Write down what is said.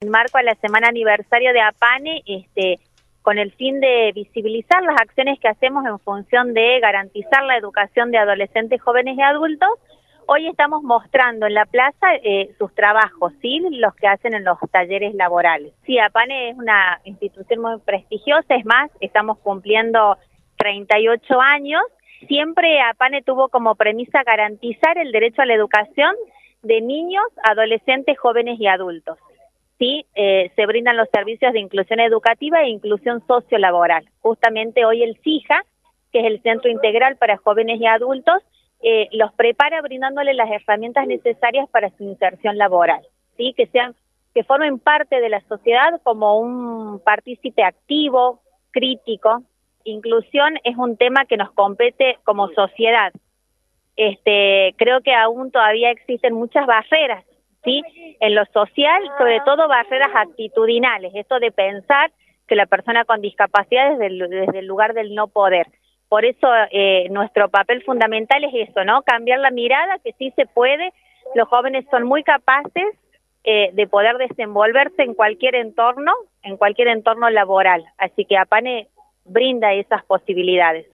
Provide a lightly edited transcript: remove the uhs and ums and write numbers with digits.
en marco a la semana aniversario de APANE, con el fin de visibilizar las acciones que hacemos en función de garantizar la educación de adolescentes, jóvenes y adultos. Hoy estamos mostrando en la plaza sus trabajos, ¿sí? Los que hacen en los talleres laborales. Sí, APANE es una institución muy prestigiosa, es más, estamos cumpliendo 38 años. Siempre APANE tuvo como premisa garantizar el derecho a la educación de niños, adolescentes, jóvenes y adultos. Sí, se brindan los servicios de inclusión educativa e inclusión sociolaboral. Justamente hoy el CIJA, que es el Centro Integral para Jóvenes y Adultos, los prepara brindándoles las herramientas necesarias para su inserción laboral, ¿sí? Que formen parte de la sociedad como un partícipe activo, crítico. Inclusión es un tema que nos compete como sociedad. Creo que aún todavía existen muchas barreras, ¿sí? En lo social, sobre todo barreras actitudinales, esto de pensar que la persona con discapacidad es desde el lugar del no poder. Por eso nuestro papel fundamental es eso, ¿no? Cambiar la mirada, que sí se puede. Los jóvenes son muy capaces de poder desenvolverse en cualquier entorno laboral. Así que APANE brinda esas posibilidades.